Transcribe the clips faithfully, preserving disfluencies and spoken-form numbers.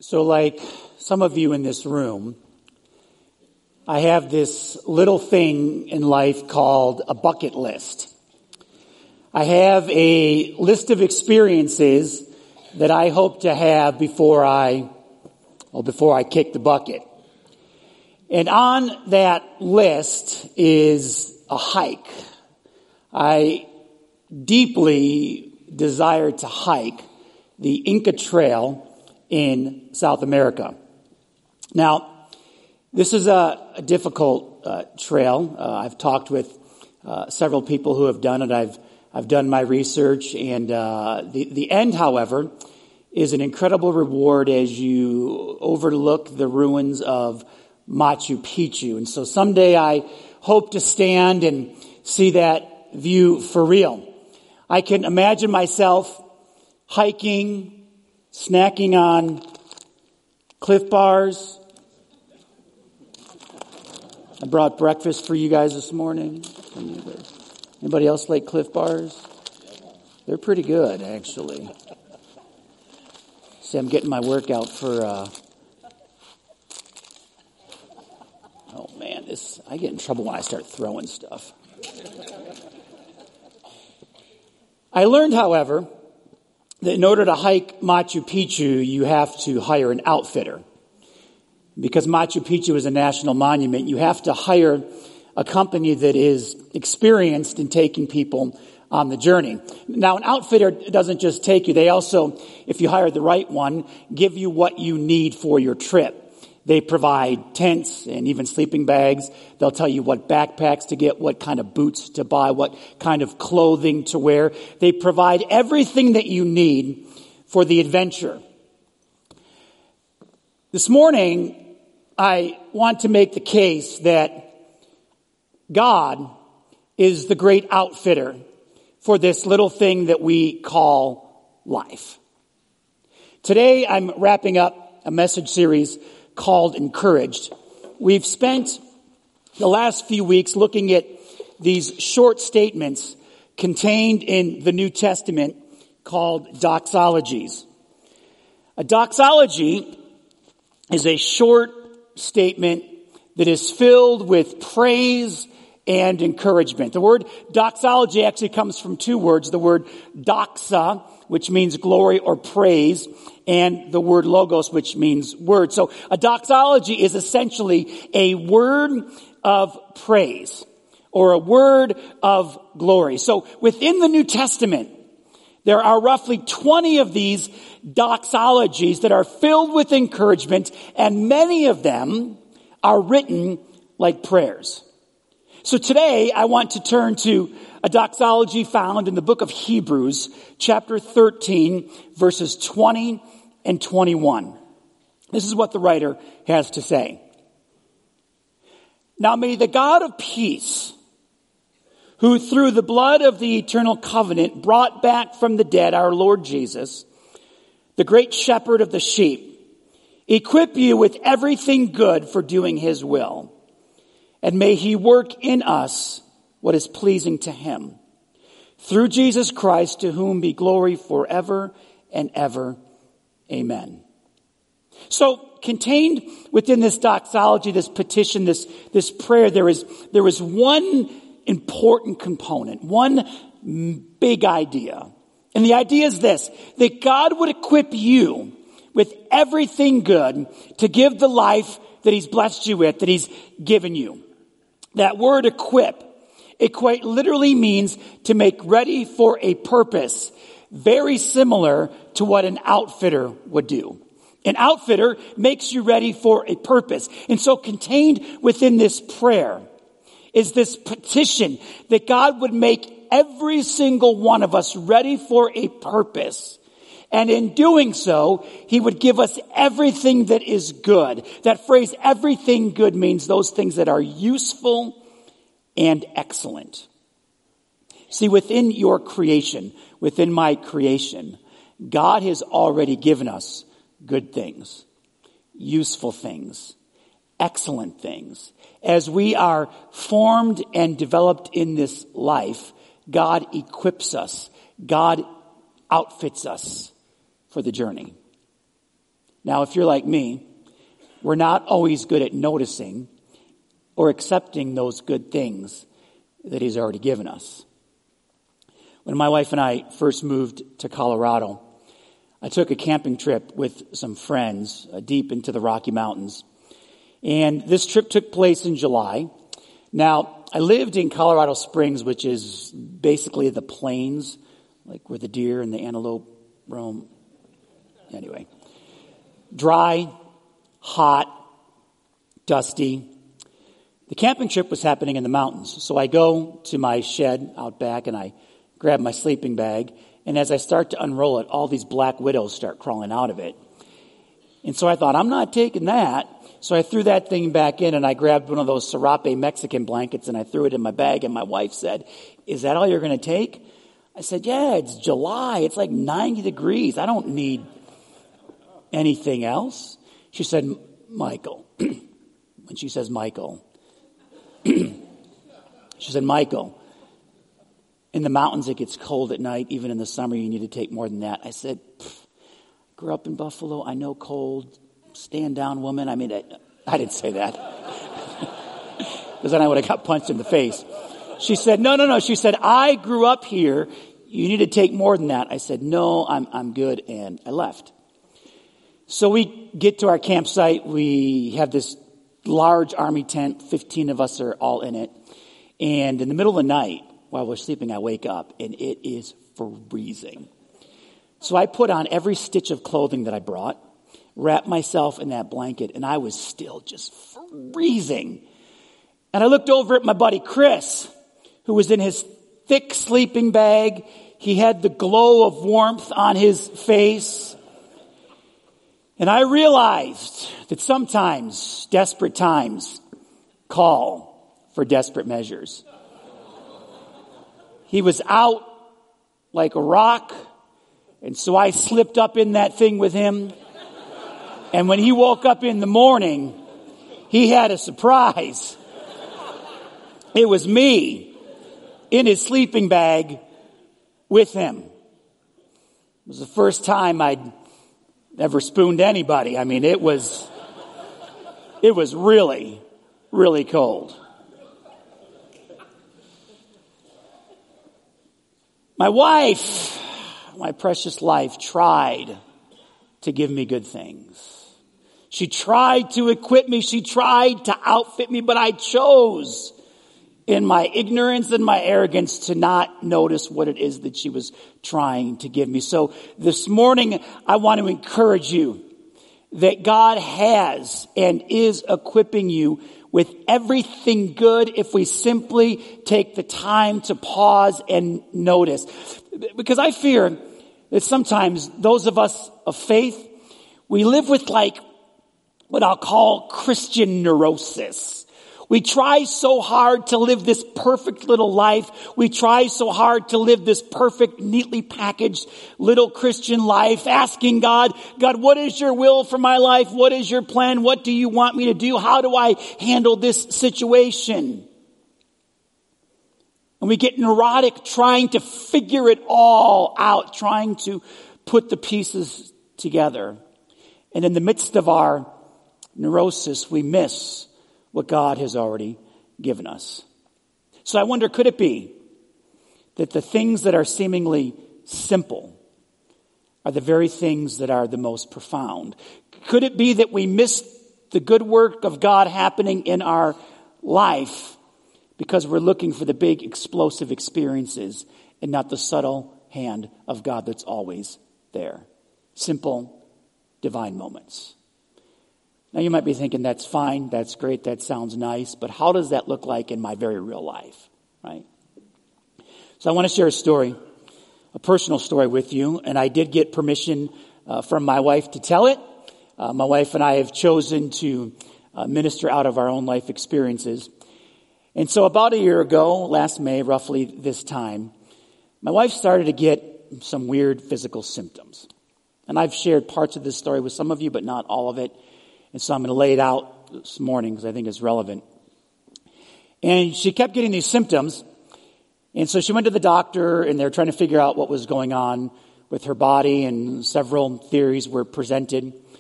So like some of you in this room, I have this little thing in life called a bucket list. I have a list of experiences that I hope to have before I, well, before I kick the bucket. And on that list is a hike. I deeply desire to hike the Inca Trail in South America. Now, this is a, a difficult uh, trail. Uh, I've talked with uh, several people who have done it. I've I've done my research, and uh, the the end, however, is an incredible reward as you overlook the ruins of Machu Picchu. And so someday I hope to stand and see that view for real. I can imagine myself hiking, snacking on Cliff Bars. I brought breakfast for you guys this morning. Anybody else like Cliff Bars? They're pretty good, actually. See, I'm getting my workout for, uh, oh man, this, I get in trouble when I start throwing stuff. I learned, however, that in order to hike Machu Picchu, you have to hire an outfitter. Because Machu Picchu is a national monument, you have to hire a company that is experienced in taking people on the journey. Now, an outfitter doesn't just take you. They also, if you hire the right one, give you what you need for your trip. They provide tents and even sleeping bags. They'll tell you what backpacks to get, what kind of boots to buy, what kind of clothing to wear. They provide everything that you need for the adventure. This morning, I want to make the case that God is the great outfitter for this little thing that we call life. Today, I'm wrapping up a message series called Encouraged. We've spent the last few weeks looking at these short statements contained in the New Testament called doxologies. A doxology is a short statement that is filled with praise and encouragement. The word doxology actually comes from two words. The word doxa, which means glory or praise, and the word logos, which means word. So a doxology is essentially a word of praise or a word of glory. So within the New Testament, there are roughly twenty of these doxologies that are filled with encouragement, and many of them are written like prayers. So today, I want to turn to a doxology found in the book of Hebrews, chapter thirteen, verses twenty and twenty-one. This is what the writer has to say. Now may the God of peace, who through the blood of the eternal covenant brought back from the dead our Lord Jesus, the great shepherd of the sheep, equip you with everything good for doing his will. And may he work in us what is pleasing to him. Through Jesus Christ, to whom be glory forever and ever. Amen. So, contained within this doxology, this petition, this, this prayer, there is, there is one important component, one big idea. And the idea is this, that God would equip you with everything good to give the life that he's blessed you with, that he's given you. That word equip, equate literally means to make ready for a purpose, very similar to what an outfitter would do. An outfitter makes you ready for a purpose. And so contained within this prayer is this petition that God would make every single one of us ready for a purpose. And in doing so, he would give us everything that is good. That phrase, everything good, means those things that are useful and excellent. See, within your creation, within my creation, God has already given us good things, useful things, excellent things. As we are formed and developed in this life, God equips us. God outfits us for the journey. Now, if you're like me, we're not always good at noticing or accepting those good things that he's already given us. When my wife and I first moved to Colorado, I took a camping trip with some friends uh, deep into the Rocky Mountains. And this trip took place in July. Now, I lived in Colorado Springs, which is basically the plains, like where the deer and the antelope roam. Anyway, dry, hot, dusty. The camping trip was happening in the mountains. So I go to my shed out back and I grab my sleeping bag. And as I start to unroll it, all these black widows start crawling out of it. And so I thought, I'm not taking that. So I threw that thing back in and I grabbed one of those Serape Mexican blankets and I threw it in my bag. And my wife said, is that all you're going to take? I said, yeah, it's July. It's like ninety degrees. I don't need anything else. She said, Michael. When she says Michael, she said, Michael, in the mountains it gets cold at night. Even in the summer you need to take more than that. I said, grew up in Buffalo. I know cold. Stand down, woman. I mean, I, I didn't say that. Because then I would have got punched in the face. She said, no, no, no. She said, I grew up here. You need to take more than that. I said, no, I'm I'm good. And I left. So we get to our campsite. We have this large army tent. fifteen of us are all in it. And in the middle of the night, while we're sleeping, I wake up and it is freezing. So I put on every stitch of clothing that I brought, wrapped myself in that blanket, and I was still just freezing. And I looked over at my buddy Chris, who was in his thick sleeping bag. He had the glow of warmth on his face. And I realized that sometimes desperate times call for desperate measures. He was out like a rock, and so I slipped up in that thing with him. And when he woke up in the morning, he had a surprise. It was me in his sleeping bag with him. It was the first time I'd ever spooned anybody. I mean, it was, it was really, really cold. My wife, my precious life, tried to give me good things. She tried to equip me. She tried to outfit me, but I chose in my ignorance and my arrogance to not notice what it is that she was trying to give me. So this morning, I want to encourage you that God has and is equipping you with everything good if we simply take the time to pause and notice. Because I fear that sometimes those of us of faith, we live with like what I'll call Christian neurosis. We try so hard to live this perfect little life. We try so hard to live this perfect, neatly packaged little Christian life, asking God, God, what is your will for my life? What is your plan? What do you want me to do? How do I handle this situation? And we get neurotic trying to figure it all out, trying to put the pieces together. And in the midst of our neurosis, we miss what God has already given us. So I wonder, could it be that the things that are seemingly simple are the very things that are the most profound? Could it be that we miss the good work of God happening in our life because we're looking for the big explosive experiences and not the subtle hand of God that's always there? Simple, divine moments. Now you might be thinking, that's fine, that's great, that sounds nice, but how does that look like in my very real life, right? So I want to share a story, a personal story with you, and I did get permission uh, from my wife to tell it. Uh, my wife and I have chosen to uh, minister out of our own life experiences. And so about a year ago, last May, roughly this time, my wife started to get some weird physical symptoms. And I've shared parts of this story with some of you, but not all of it. And so I'm going to lay it out this morning because I think it's relevant. And she kept getting these symptoms. And so she went to the doctor and they're trying to figure out what was going on with her body, and several theories were presented.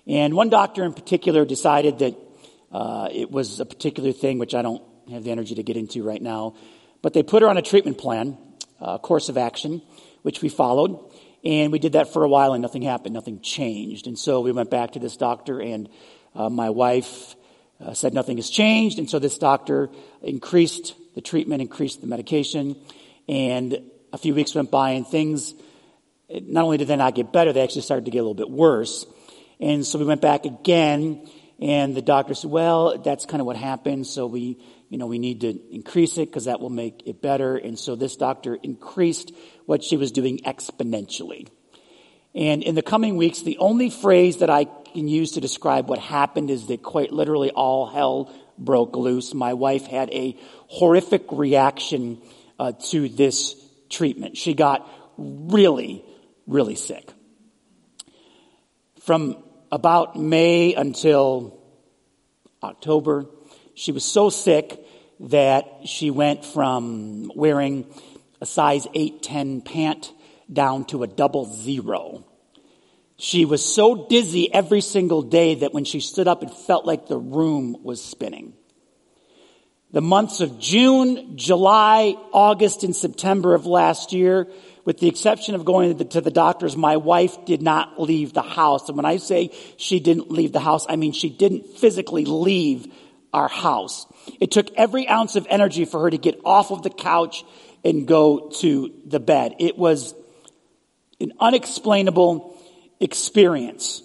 And one doctor in particular decided that uh, it was a particular thing, which I don't have the energy to get into right now. But they put her on a treatment plan, a course of action, which we followed. And we did that for a while and nothing happened, nothing changed. And so we went back to this doctor, and uh, my wife uh, said nothing has changed. And so this doctor increased the treatment, increased the medication. And a few weeks went by and things, not only did they not get better, they actually started to get a little bit worse. And so we went back again, and the doctor said, well, that's kind of what happened. So we, you know, we need to increase it because that will make it better. And so this doctor increased what she was doing exponentially. And in the coming weeks, the only phrase that I can use to describe what happened is that quite literally all hell broke loose. My wife had a horrific reaction uh, to this treatment. She got really, really sick. From about May until October, she was so sick that she went from wearing a size eight ten pant down to a double zero. She was so dizzy every single day that when she stood up, it felt like the room was spinning. The months of June, July, August, and September of last year, with the exception of going to the, to the doctors, my wife did not leave the house. And when I say she didn't leave the house, I mean she didn't physically leave our house. It took every ounce of energy for her to get off of the couch and go to the bed. It was an unexplainable experience.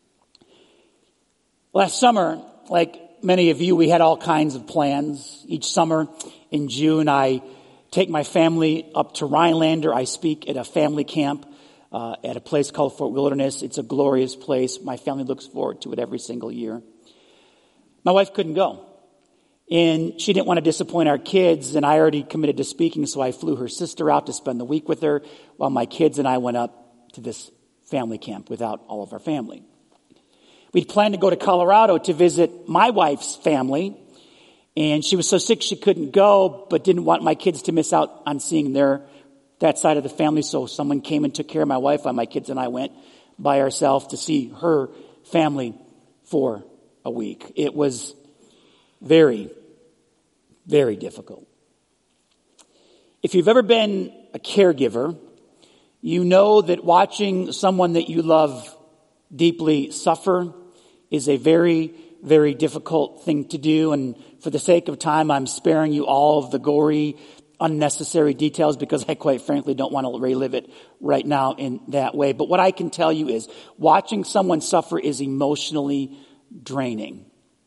Last summer, like many of you, we had all kinds of plans. Each summer in June, I take my family up to Rhinelander. I speak at a family camp uh, at a place called Fort Wilderness. It's a glorious place. My family looks forward to it every single year. My wife couldn't go. And she didn't want to disappoint our kids, and I already committed to speaking, so I flew her sister out to spend the week with her while my kids and I went up to this family camp without all of our family. We'd planned to go to Colorado to visit my wife's family, and she was so sick she couldn't go, but didn't want my kids to miss out on seeing their that side of the family, so someone came and took care of my wife while my kids and I went by ourselves to see her family for a week. It was very, very difficult. If you've ever been a caregiver, you know that watching someone that you love deeply suffer is a very, very difficult thing to do. And for the sake of time, I'm sparing you all of the gory, unnecessary details because I quite frankly don't want to relive it right now in that way. But what I can tell you is watching someone suffer is emotionally draining.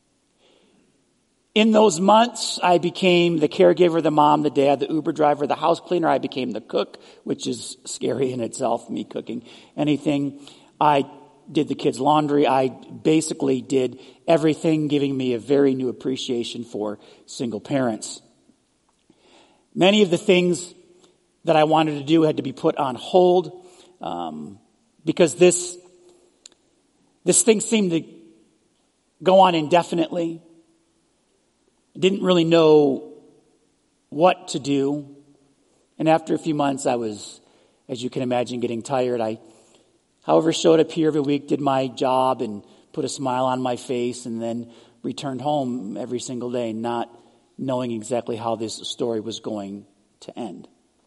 In those months, I became the caregiver, the mom, the dad, the Uber driver, the house cleaner. I became the cook, which is scary in itself, me cooking anything. I did the kids' laundry. I basically did everything, giving me a very new appreciation for single parents. Many of the things that I wanted to do had to be put on hold um, because this, this thing seemed to go on indefinitely. Didn't really know what to do. And after a few months, I was, as you can imagine, getting tired. I, however, showed up here every week, did my job, and put a smile on my face, and then returned home every single day, not knowing exactly how this story was going to end.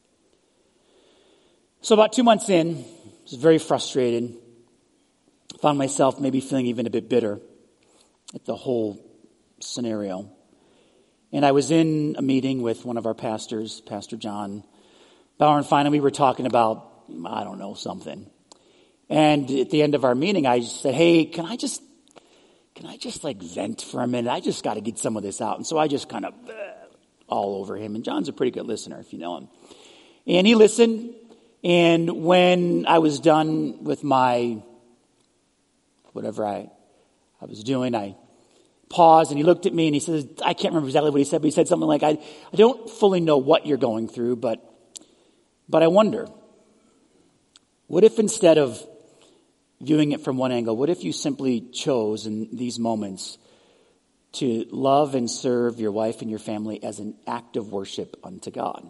So about two months in, I was very frustrated. Found myself maybe feeling even a bit bitter at the whole scenario. And I was in a meeting with one of our pastors, Pastor John Bauer, and finally we were talking about, I don't know, something. And at the end of our meeting, I said, hey, can I just, can I just like vent for a minute? I just got to get some of this out. And so I just kind of uh, all over him. And John's a pretty good listener, if you know him. And he listened. And when I was done with my, whatever I, I was doing, I paused and he looked at me and he says, I can't remember exactly what he said, but he said something like, I, I don't fully know what you're going through, but, but I wonder, what if instead of viewing it from one angle, what if you simply chose in these moments to love and serve your wife and your family as an act of worship unto God?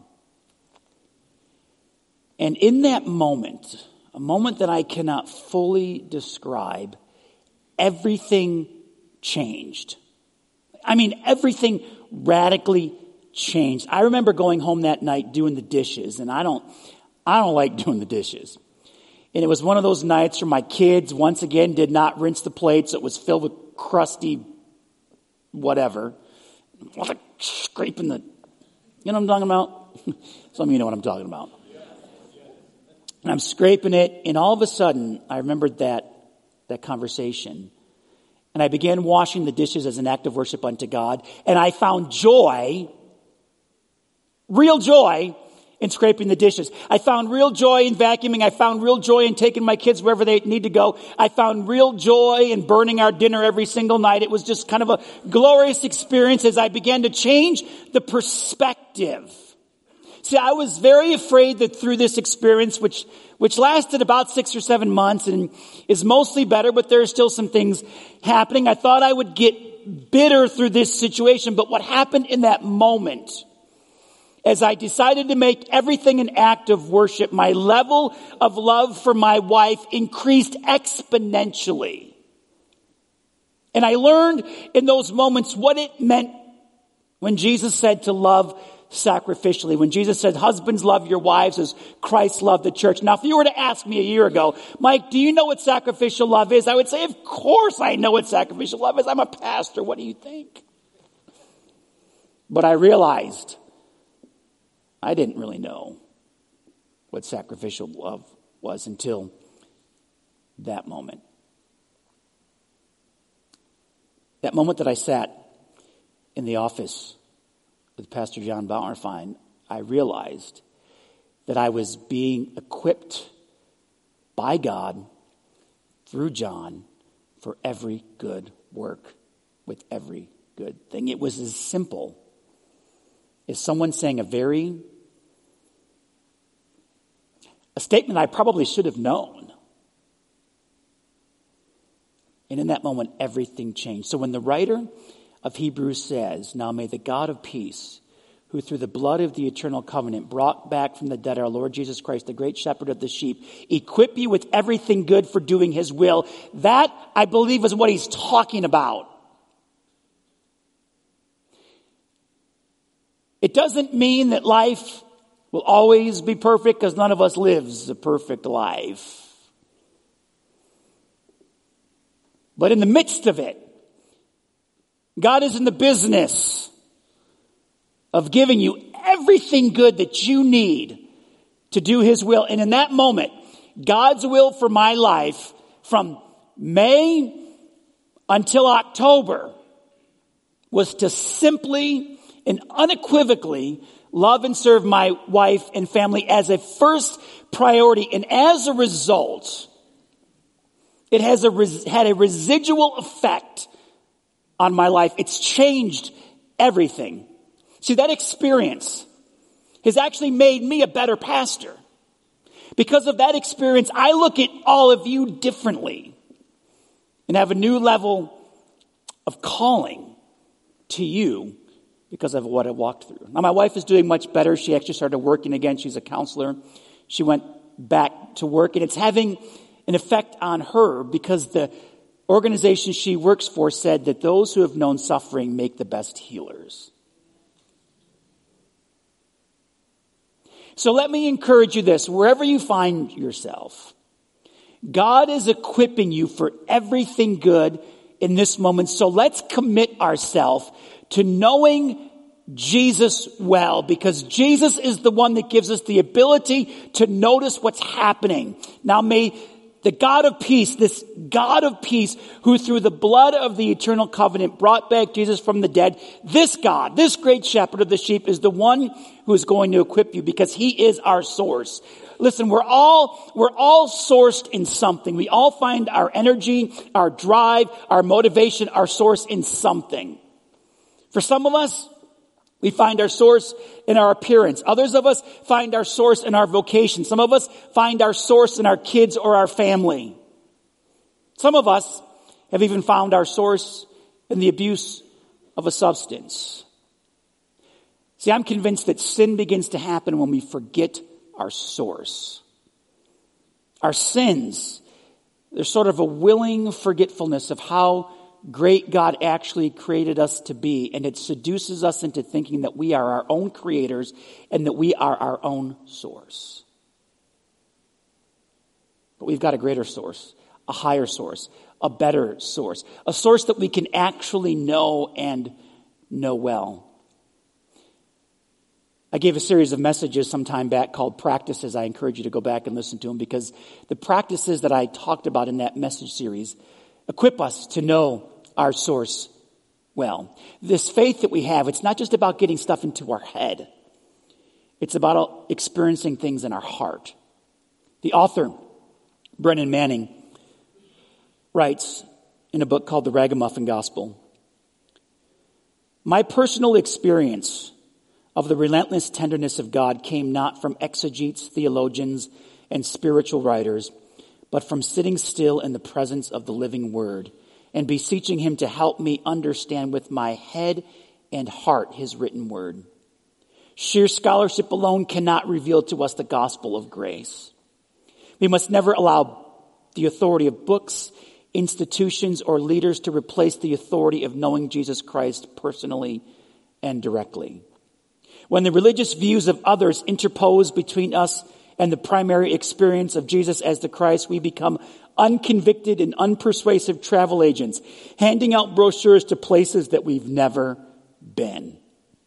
And in that moment, a moment that I cannot fully describe, everything changed. I mean, everything radically changed. I remember going home that night doing the dishes, and I don't, I don't like doing the dishes. And it was one of those nights where my kids, once again, did not rinse the plates. It was filled with crusty whatever. Scraping the, you know what I'm talking about? Some of you know what I'm talking about. And I'm scraping it, and all of a sudden, I remembered that, that conversation. And I began washing the dishes as an act of worship unto God. And I found joy, real joy, in scraping the dishes. I found real joy in vacuuming. I found real joy in taking my kids wherever they need to go. I found real joy in burning our dinner every single night. It was just kind of a glorious experience as I began to change the perspective. See, I was very afraid that through this experience, which which lasted about six or seven months and is mostly better, but there are still some things happening. I thought I would get bitter through this situation, but what happened in that moment, as I decided to make everything an act of worship, my level of love for my wife increased exponentially. And I learned in those moments what it meant when Jesus said to love sacrificially. When Jesus said, husbands, love your wives as Christ loved the church. Now, if you were to ask me a year ago, Mike, do you know what sacrificial love is? I would say, of course I know what sacrificial love is. I'm a pastor. What do you think? But I realized I didn't really know what sacrificial love was until that moment. That moment that I sat in the office with Pastor John Bauerfein, I realized that I was being equipped by God through John for every good work with every good thing. It was as simple as someone saying a very, a statement I probably should have known. And in that moment, everything changed. So when the writer of Hebrews says, now may the God of peace, who through the blood of the eternal covenant brought back from the dead our Lord Jesus Christ, the great shepherd of the sheep, equip you with everything good for doing his will. That, I believe, is what he's talking about. It doesn't mean that life will always be perfect, because none of us lives a perfect life. But in the midst of it, God is in the business of giving you everything good that you need to do his will. And in that moment, God's will for my life from May until October was to simply and unequivocally love and serve my wife and family as a first priority. And as a result, it has a res- had a residual effect on my life. It's changed everything. See, that experience has actually made me a better pastor. Because of that experience, I look at all of you differently and have a new level of calling to you because of what I walked through. Now, my wife is doing much better. She actually started working again. She's a counselor. She went back to work, and it's having an effect on her because the organization she works for said that those who have known suffering make the best healers. So let me encourage you this, wherever you find yourself, God is equipping you for everything good in this moment. So let's commit ourselves to knowing Jesus well, because Jesus is the one that gives us the ability to notice what's happening. Now may the God of peace, this God of peace, who through the blood of the eternal covenant brought back Jesus from the dead, this God, this great shepherd of the sheep, is the one who is going to equip you because he is our source. Listen, we're all, we're all sourced in something. We all find our energy, our drive, our motivation, our source in something. For some of us, we find our source in our appearance. Others of us find our source in our vocation. Some of us find our source in our kids or our family. Some of us have even found our source in the abuse of a substance. See, I'm convinced that sin begins to happen when we forget our source. Our sins, there's sort of a willing forgetfulness of how great God actually created us to be. And it seduces us into thinking that we are our own creators and that we are our own source. But we've got a greater source, a higher source, a better source, a source that we can actually know and know well. I gave a series of messages some time back called Practices. I encourage you to go back and listen to them, because the practices that I talked about in that message series equip us to know our source well. This faith that we have, it's not just about getting stuff into our head. It's about experiencing things in our heart. The author, Brennan Manning, writes in a book called The Ragamuffin Gospel, "My personal experience of the relentless tenderness of God came not from exegetes, theologians, and spiritual writers, but from sitting still in the presence of the living Word and beseeching Him to help me understand with my head and heart His written Word. Sheer scholarship alone cannot reveal to us the gospel of grace. We must never allow the authority of books, institutions, or leaders to replace the authority of knowing Jesus Christ personally and directly. When the religious views of others interpose between us and the primary experience of Jesus as the Christ, we become unconvicted and unpersuasive travel agents, handing out brochures to places that we've never been."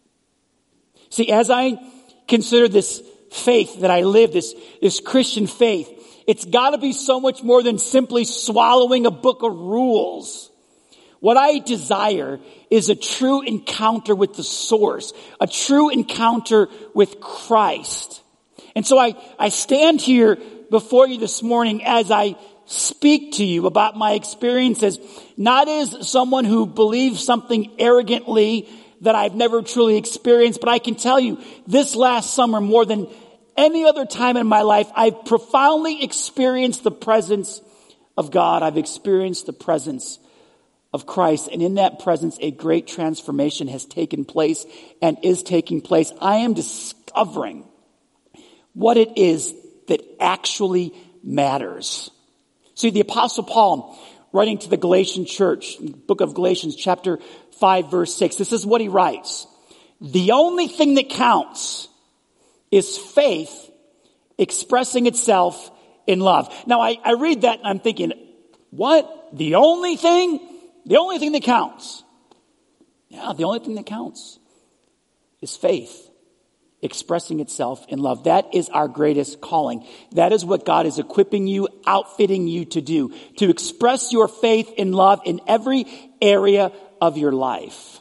See, as I consider this faith that I live, this, this Christian faith, it's got to be so much more than simply swallowing a book of rules. What I desire is a true encounter with the source, a true encounter with Christ. And so I, I stand here before you this morning as I speak to you about my experiences, not as someone who believes something arrogantly that I've never truly experienced, but I can tell you this last summer, more than any other time in my life, I've profoundly experienced the presence of God. I've experienced the presence of Christ. And in that presence, a great transformation has taken place and is taking place. I am discovering what it is that actually matters. See, the Apostle Paul, writing to the Galatian church, book of Galatians, chapter five, verse six, this is what he writes. The only thing that counts is faith expressing itself in love. Now, I, I read that and I'm thinking, what? The only thing? The only thing that counts. Yeah, the only thing that counts is faith expressing itself in love. That is our greatest calling. That is what God is equipping you, outfitting you to do, to express your faith in love in every area of your life.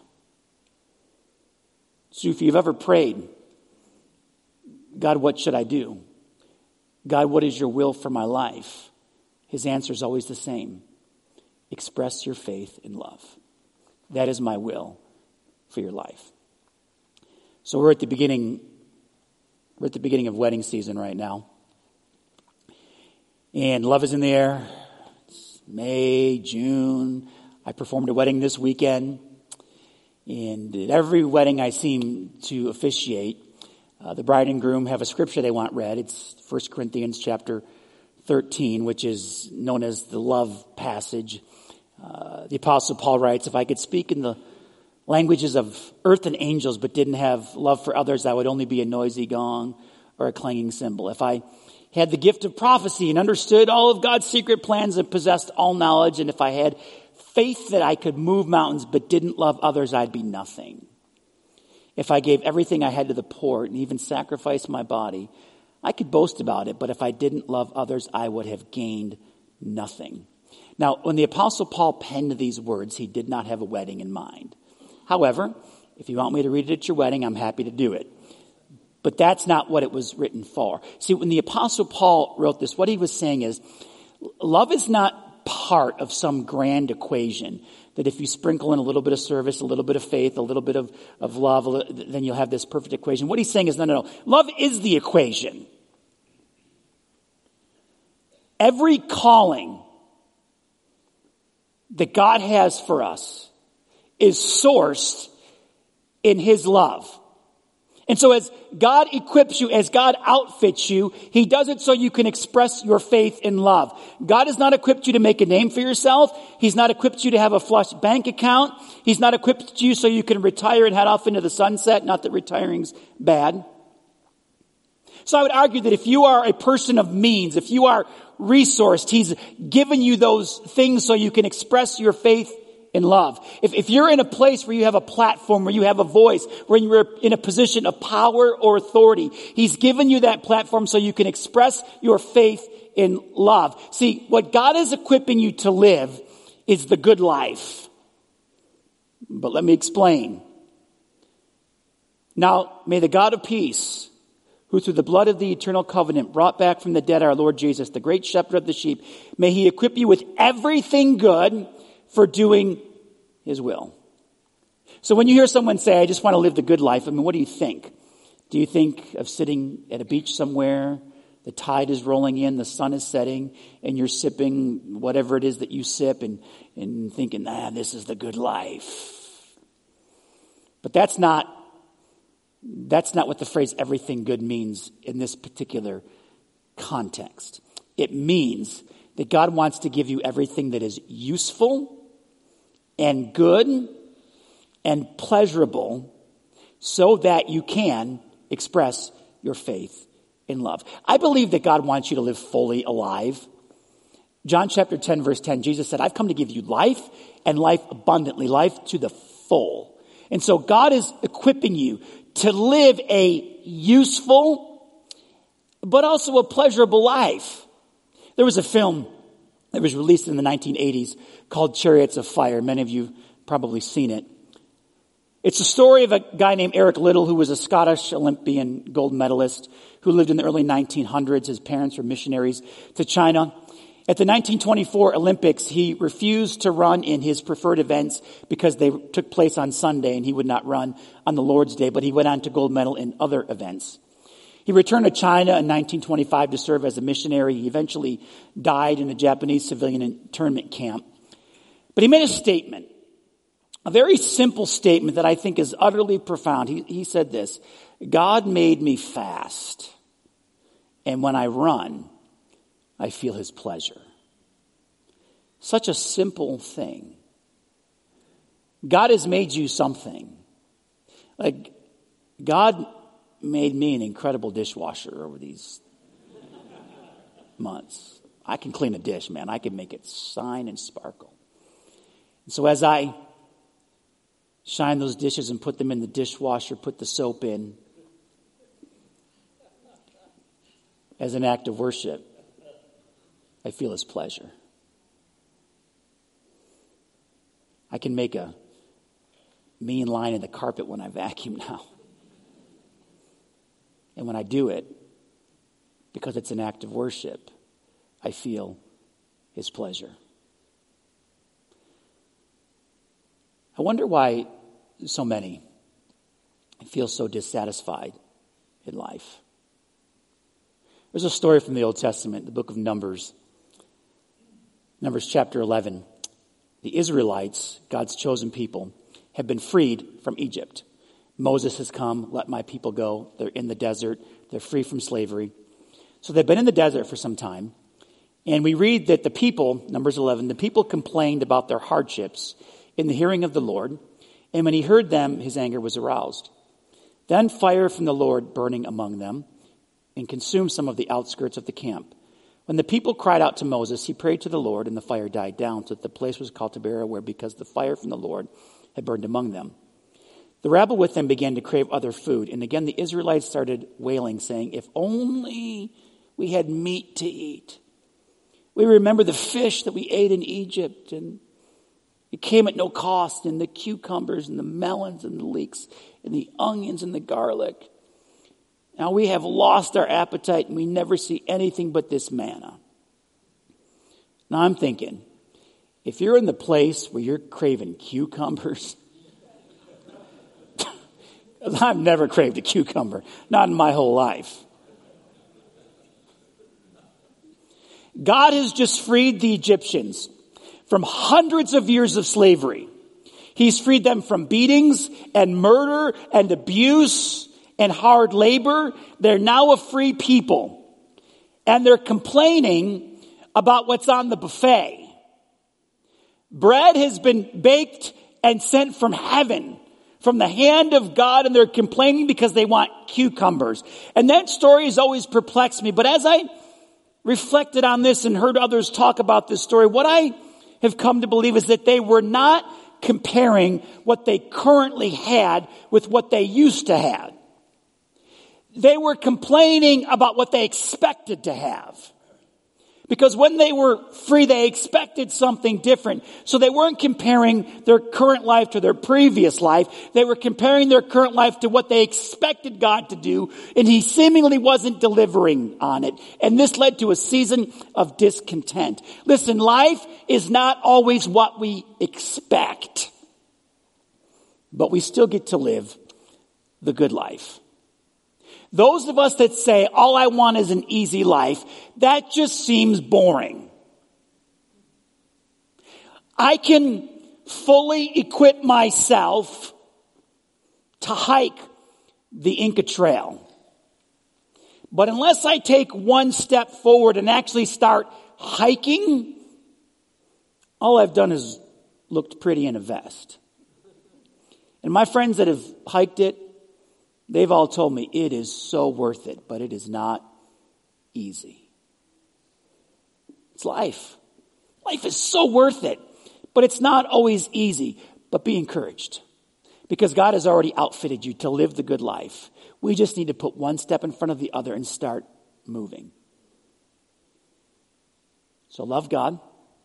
So if you've ever prayed, God, what should I do? God, what is your will for my life? His answer is always the same. Express your faith in love. That is my will for your life. So we're at the beginning, we're at the beginning of wedding season right now. And love is in the air. It's May, June. I performed a wedding this weekend. And at every wedding I seem to officiate, uh, the bride and groom have a scripture they want read. It's First Corinthians chapter thirteen, which is known as the love passage. Uh, the Apostle Paul writes, if I could speak in the languages of earth and angels but didn't have love for others, I would only be a noisy gong or a clanging cymbal. If I had the gift of prophecy and understood all of God's secret plans and possessed all knowledge, and if I had faith that I could move mountains but didn't love others, I'd be nothing. If I gave everything I had to the poor and even sacrificed my body, I could boast about it, but if I didn't love others, I would have gained nothing. Now, when the Apostle Paul penned these words, he did not have a wedding in mind. However, if you want me to read it at your wedding, I'm happy to do it. But that's not what it was written for. See, when the Apostle Paul wrote this, what he was saying is, love is not part of some grand equation that if you sprinkle in a little bit of service, a little bit of faith, a little bit of, of love, then you'll have this perfect equation. What he's saying is, no, no, no. Love is the equation. Every calling that God has for us is sourced in His love. And so as God equips you, as God outfits you, he does it so you can express your faith in love. God has not equipped you to make a name for yourself. He's not equipped you to have a flush bank account. He's not equipped you so you can retire and head off into the sunset. Not that retiring's bad. So I would argue that if you are a person of means, if you are resourced, he's given you those things so you can express your faith in love. If, if you're in a place where you have a platform, where you have a voice, where you're in a position of power or authority, he's given you that platform so you can express your faith in love. See, what God is equipping you to live is the good life. But let me explain. Now, may the God of peace, who through the blood of the eternal covenant brought back from the dead our Lord Jesus, the great shepherd of the sheep, may he equip you with everything good for doing his will. So when you hear someone say, I just want to live the good life, I mean, what do you think? Do you think of sitting at a beach somewhere, the tide is rolling in, the sun is setting, and you're sipping whatever it is that you sip and, and thinking, ah, this is the good life. But that's not, that's not what the phrase everything good means in this particular context. It means that God wants to give you everything that is useful and good and pleasurable so that you can express your faith in love. I believe that God wants you to live fully alive. John chapter ten, verse ten, Jesus said, I've come to give you life and life abundantly, life to the full. And so God is equipping you to live a useful but also a pleasurable life. There was a film that was released in the nineteen eighties called Chariots of Fire. Many of you probably seen it. It's the story of a guy named Eric Liddell, who was a Scottish Olympian gold medalist who lived in the early nineteen hundreds. His parents were missionaries to China. At the nineteen twenty-four Olympics, he refused to run in his preferred events because they took place on Sunday and he would not run on the Lord's Day, but he went on to gold medal in other events. He returned to China in nineteen twenty-five to serve as a missionary. He eventually died in a Japanese civilian internment camp. But he made a statement, a very simple statement that I think is utterly profound. He, he said this, God made me fast, and when I run, I feel his pleasure. Such a simple thing. God has made you something. Like, God made me an incredible dishwasher over these months. I can clean a dish, man. I can make it shine and sparkle. And so as I shine those dishes and put them in the dishwasher, put the soap in, as an act of worship, I feel his pleasure. I can make a mean line in the carpet when I vacuum now. And when I do it, because it's an act of worship, I feel his pleasure. I wonder why so many feel so dissatisfied in life. There's a story from the Old Testament, the book of Numbers. Numbers chapter eleven. The Israelites, God's chosen people, have been freed from Egypt. Moses has come, let my people go. They're in the desert. They're free from slavery. So they've been in the desert for some time. And we read that the people, Numbers eleven, the people complained about their hardships in the hearing of the Lord. And when he heard them, his anger was aroused. Then fire from the Lord burning among them and consumed some of the outskirts of the camp. When the people cried out to Moses, he prayed to the Lord, and the fire died down, so that the place was called Taberah, where because the fire from the Lord had burned among them. The rabble with them began to crave other food. And again, the Israelites started wailing, saying, if only we had meat to eat. We remember the fish that we ate in Egypt, and it came at no cost, and the cucumbers and the melons and the leeks and the onions and the garlic. Now we have lost our appetite, and we never see anything but this manna. Now I'm thinking, if you're in the place where you're craving cucumbers, I've never craved a cucumber, not in my whole life. God has just freed the Egyptians from hundreds of years of slavery. He's freed them from beatings and murder and abuse and hard labor. They're now a free people. And they're complaining about what's on the buffet. Bread has been baked and sent from heaven, from the hand of God, and they're complaining because they want cucumbers. And that story has always perplexed me. But as I reflected on this and heard others talk about this story, what I have come to believe is that they were not comparing what they currently had with what they used to have. They were complaining about what they expected to have. Because when they were free, they expected something different. So they weren't comparing their current life to their previous life. They were comparing their current life to what they expected God to do, and He seemingly wasn't delivering on it. And this led to a season of discontent. Listen, life is not always what we expect, but we still get to live the good life. Those of us that say, all I want is an easy life, that just seems boring. I can fully equip myself to hike the Inca Trail. But unless I take one step forward and actually start hiking, all I've done is looked pretty in a vest. And my friends that have hiked it, they've all told me it is so worth it, but it is not easy. It's life. Life is so worth it, but it's not always easy. But be encouraged, because God has already outfitted you to live the good life. We just need to put one step in front of the other and start moving. So love God,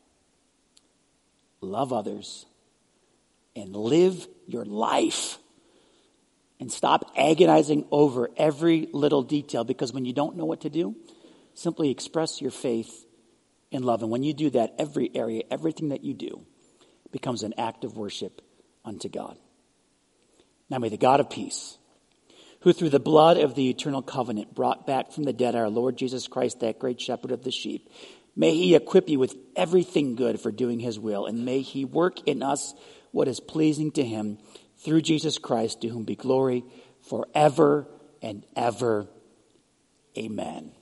love others, and live your life. And stop agonizing over every little detail, because when you don't know what to do, simply express your faith in love. And when you do that, every area, everything that you do becomes an act of worship unto God. Now may the God of peace, who through the blood of the eternal covenant brought back from the dead our Lord Jesus Christ, that great shepherd of the sheep, may He equip you with everything good for doing His will. And may He work in us what is pleasing to Him, through Jesus Christ, to whom be glory forever and ever. Amen.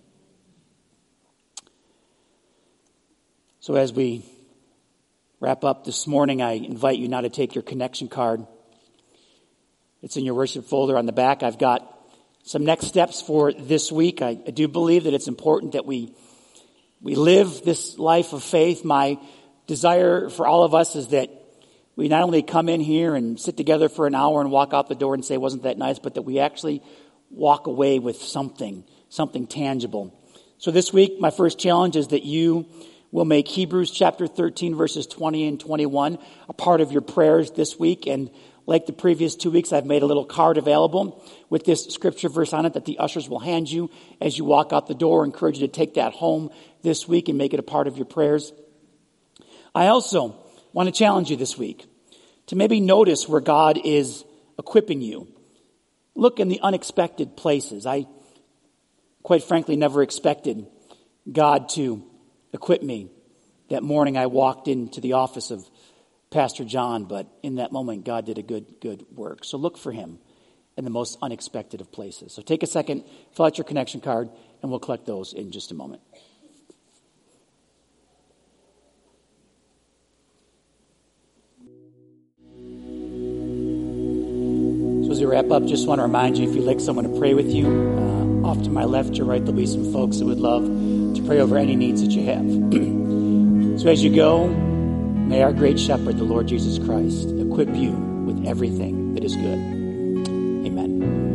So as we wrap up this morning, I invite you now to take your connection card. It's in your worship folder on the back. I've got some next steps for this week. I, I do believe that it's important that we we live this life of faith. My desire for all of us is that we not only come in here and sit together for an hour and walk out the door and say, wasn't that nice, but that we actually walk away with something, something tangible. So this week, my first challenge is that you will make Hebrews chapter thirteen, verses twenty and twenty-one a part of your prayers this week. And like the previous two weeks, I've made a little card available with this scripture verse on it that the ushers will hand you as you walk out the door. I encourage you to take that home this week and make it a part of your prayers. I also want to challenge you this week to maybe notice where God is equipping you. Look in the unexpected places. I, quite frankly, never expected God to equip me. That morning I walked into the office of Pastor John, but in that moment God did a good, good work. So look for Him in the most unexpected of places. So take a second, fill out your connection card, and we'll collect those in just a moment. As we wrap up, just want to remind you, if you'd like someone to pray with you, uh, off to my left or right, there'll be some folks that would love to pray over any needs that you have. So as you go, may our great shepherd, the Lord Jesus Christ, equip you with everything that is good. Amen.